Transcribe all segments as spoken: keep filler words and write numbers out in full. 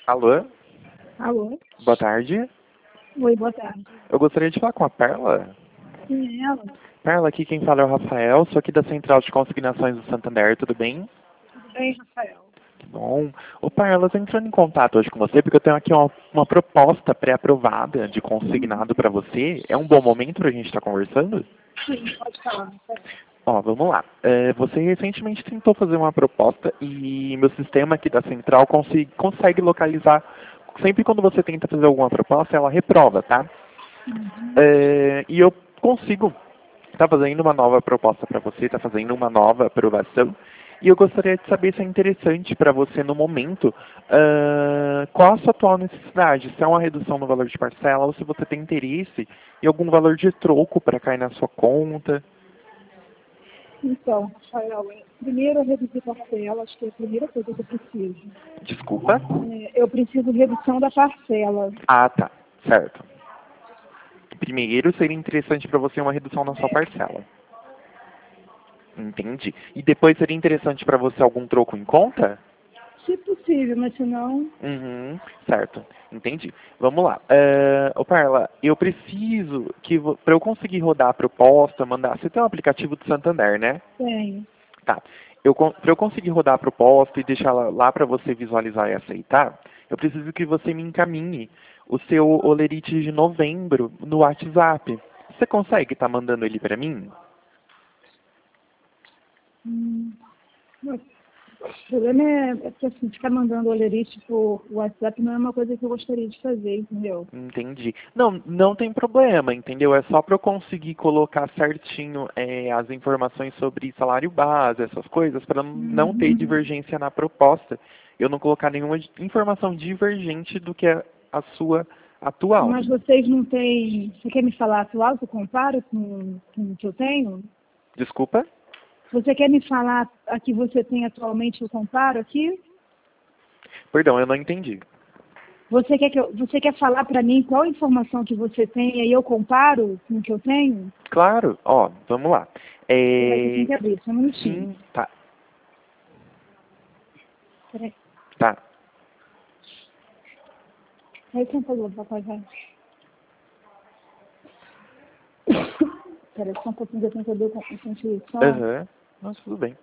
Alô? Alô? Boa tarde. Oi, boa tarde. Eu gostaria de falar com a Perla. Quem é ela? Perla, aqui quem fala é o Rafael, sou aqui da Central de Consignações do Santander, tudo bem? Tudo bem, Rafael? Que bom. Ô Perla, eu tô entrando em contato hoje com você porque eu tenho aqui uma, uma proposta pré-aprovada de consignado para você. É um bom momento para a gente estar conversando? Sim, pode falar, Rafael. Ó, vamos lá. É, você recentemente tentou fazer uma proposta e meu sistema aqui da Central consi- consegue localizar. Sempre quando você tenta fazer alguma proposta, ela reprova, tá? Uhum. É, e eu consigo estar fazendo uma nova proposta para você, estar fazendo uma nova aprovação. E eu gostaria de saber se é interessante para você no momento, ah, qual a sua atual necessidade, se é uma redução no valor de parcela ou se você tem interesse em algum valor de troco para cair na sua conta. Então, Rafael, é, primeiro eu reduzir parcela, acho que é a primeira coisa que eu preciso. Desculpa? É, eu preciso redução da parcela. Ah, tá. Certo. Primeiro, seria interessante para você uma redução na sua parcela. Entendi. E depois seria interessante para você algum troco em conta? Se possível, mas se não, Uhum, certo. Entendi. Vamos lá. É, ô Parla, eu preciso que para eu conseguir rodar a proposta, mandar. Você tem um aplicativo do Santander, né? tenho. Tá. Eu, para eu conseguir rodar a proposta e deixar lá, lá para você visualizar e aceitar, eu preciso que você me encaminhe o seu olerite de novembro no WhatsApp. Você consegue estar mandando ele para mim? Hum, mas o problema é, é que assim, ficar mandando olerite por WhatsApp não é uma coisa que eu gostaria de fazer, entendeu? Entendi. Não, não tem problema, entendeu? É só para eu conseguir colocar certinho é, as informações sobre salário base, essas coisas, para não ter Uhum. divergência na proposta. Eu não colocar nenhuma informação divergente do que é a sua atual. Mas vocês não têm. Você quer me falar atual que eu comparo com, com o que eu tenho? Desculpa? Você quer me falar a que você tem atualmente que eu comparo aqui? Perdão, eu não entendi. Você quer, que eu, você quer falar para mim qual informação que você tem e aí eu comparo com o que eu tenho? Claro, ó, vamos lá. Peraí, que eu tenho É, que abrir, só um minutinho. sim, tá, Peraí. tá. Aí quem falou, papai, vai. Peraí, só um pouquinho que eu tenho que abrir o conteúdo. Só. Aham, Nossa, tudo bem.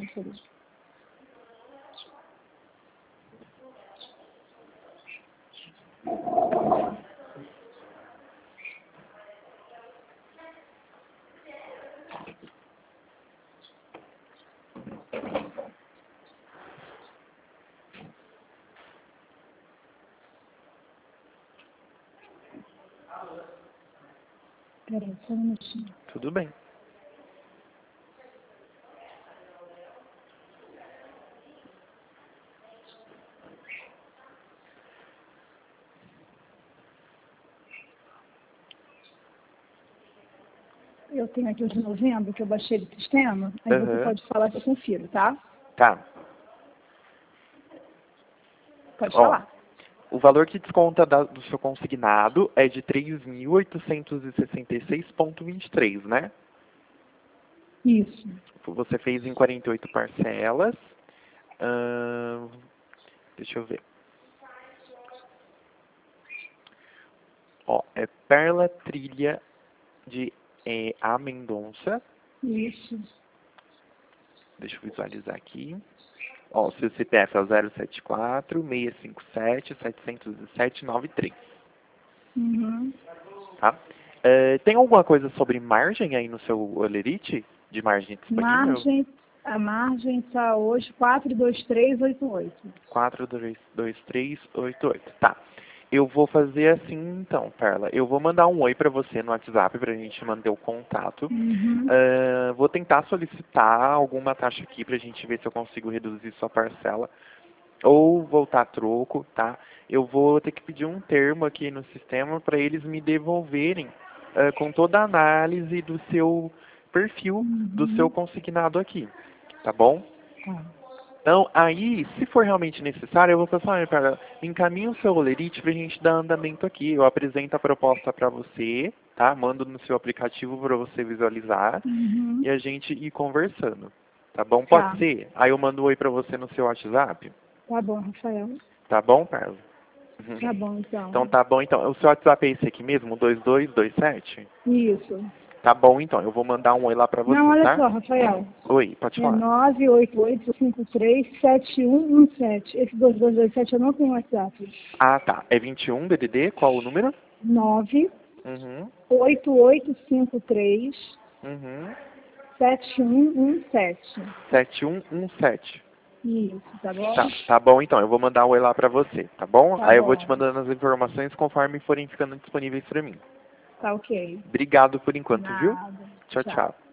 Peraí, só um minutinho. Tudo bem. Eu tenho aqui o de novembro, que eu baixei do sistema. Aí você Aham, pode falar que eu confiro, tá? tá. Pode Ó, falar. o valor que desconta da- do seu consignado é de três mil oitocentos e sessenta e seis vírgula vinte e três, né? Isso. Você fez em quarenta e oito parcelas. Ahn, deixa eu ver. Ó, é Perla Trilha de é, A Mendonça. Isso. Deixa eu visualizar aqui. Ó, o seu C P F é o zero sete quatro, seis cinco sete, sete zero sete, nove três, Uhum. tá? É, tem alguma coisa sobre margem aí no seu olerite? De margem disponível? Margem, a margem está hoje quatro dois três oito oito. quatro dois três oito oito. Tá. Eu vou fazer assim então, Perla. Eu vou mandar um oi pra você no WhatsApp pra gente manter o contato. Uhum. Ah, vou tentar solicitar alguma taxa aqui pra gente ver se eu consigo reduzir sua parcela. Ou voltar a troco, tá? Eu vou ter que pedir um termo aqui no sistema para eles me devolverem ah, com toda a análise do seu perfil, do seu Uhum. consignado aqui, tá bom? Tá. Então, aí, se for realmente necessário, eu vou falar, olha, cara, encaminha o seu olerite para a gente dar andamento aqui. Eu apresento a proposta para você, tá? Mando no seu aplicativo para você visualizar Uhum. e a gente ir conversando, tá bom? Pode Tá. ser? Aí eu mando um oi para você no seu WhatsApp, Tá bom, Rafael. tá bom, Carlos? Tá bom, então. Então tá bom, então. O seu WhatsApp é esse aqui mesmo, dois dois dois sete? Isso. Tá bom, então. Eu vou mandar um oi lá pra você, Não, olha tá? só, Rafael. Oi, pode É falar. nove oito oito cinco três sete um um sete. Esse dois dois dois sete eu não tenho WhatsApp. Ah, tá. É vinte e um D D D? Qual o número? nove Uhum. oito oito cinco três Uhum. sete um um sete. sete um um sete. Isso, tá bom? Tá, tá bom então. Eu vou mandar um oi lá pra você, tá bom? Tá Aí eu vou te bom. mandando as informações conforme forem ficando disponíveis pra mim. Tá ok. Obrigado por enquanto, viu? Nada. Tchau, Tchau. tchau.